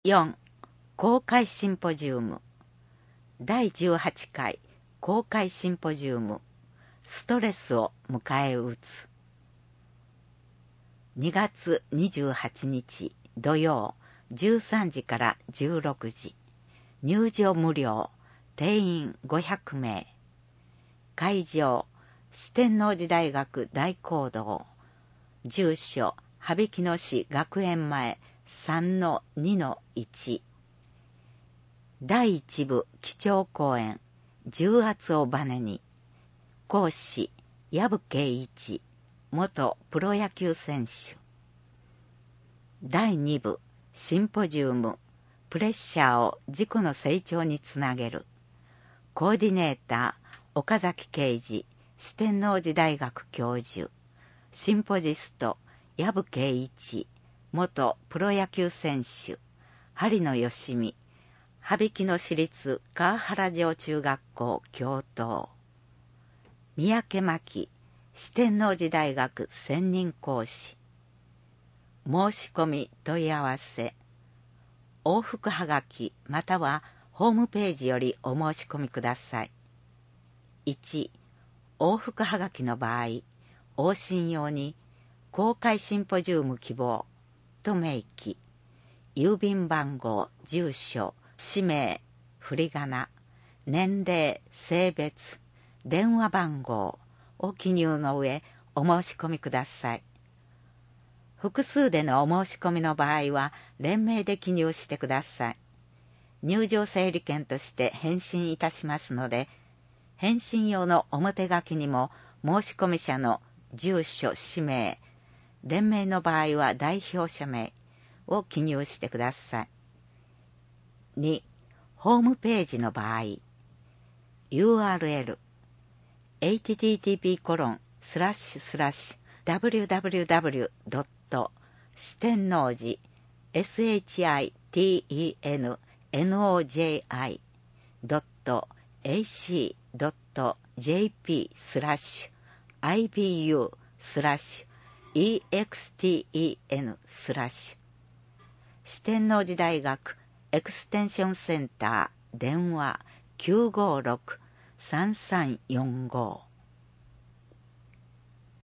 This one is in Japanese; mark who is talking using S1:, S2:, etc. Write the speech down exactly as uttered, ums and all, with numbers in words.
S1: よん. 公開シンポジウムだいじゅうはちかい公開シンポジウムストレスを迎え撃つにがつにじゅうはちにち土曜じゅうさんじからじゅうろくじ入場無料定員ごひゃくめい会場四天王寺大学大講堂住所羽曳野市学園前 さんのにのいち だいいち部基調講演重圧をバネに講師藪圭一元プロ野球選手だいに部シンポジウムプレッシャーを自己の成長につなげるコーディネーター岡崎啓二四天王寺大学教授シンポジスト藪圭一元プロ野球選手針野義美羽曳野市立川原城中学校教頭三宅真紀四天王寺大学専任講師申し込み問い合わせ往復はがきまたはホームページよりお申し込みください。いち. 往復はがきの場合往診用に公開シンポジウム希望と明記郵便番号住所氏名振り仮名年齢性別電話番号を記入の上お申し込みください。複数でのお申し込みの場合は連名で記入してください。入場整理券として返信いたしますので返信用の表書きにも申し込み者の住所氏名連名の場合は代表者名を記入してください。に. ホームページの場合 ユーアールエル エイチティーティーピーコロンスラッシュスラッシュダブリューダブリューダブリュードット四天王寺 シテンエーシードットジェーピー スラッシュ アイビーユー スラッシュ イーエックスティーイーエヌ スラッシュ四天王寺大学エクステンションセンター電話 きゅうごろく さんさんよんご